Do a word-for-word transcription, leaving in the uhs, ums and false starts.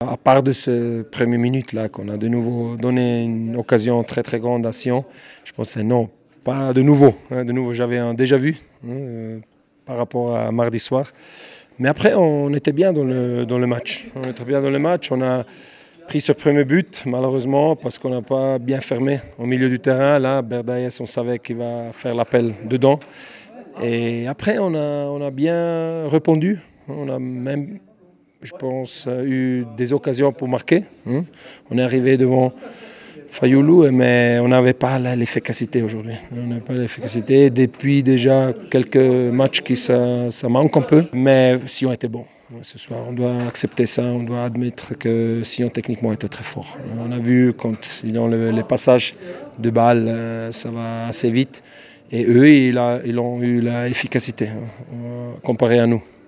À part de ce premier minute-là, qu'on a de nouveau donné une occasion très très grande à Sion, je pensais non, pas de nouveau. Hein, de nouveau, j'avais un déjà vu hein, euh, par rapport à mardi soir. Mais après, on était bien dans le, dans le match. On était bien dans le match. On a pris ce premier but, malheureusement, parce qu'on n'a pas bien fermé au milieu du terrain. Là, Berdaès, on savait qu'il va faire l'appel dedans. Et après, on a, on a bien répondu. On a même, je pense, eu des occasions pour marquer. Hein. On est arrivé devant Fayoulou, mais on n'avait pas l'efficacité aujourd'hui. On n'avait pas l'efficacité. Depuis déjà quelques matchs qui ça, ça manque un peu, mais Sion était bon. Ce soir, on doit accepter ça, on doit admettre que Sion techniquement était très fort. On a vu quand ils ont le, les passages de balles, ça va assez vite. Et eux, ils, a, ils ont eu l'efficacité hein, comparé à nous.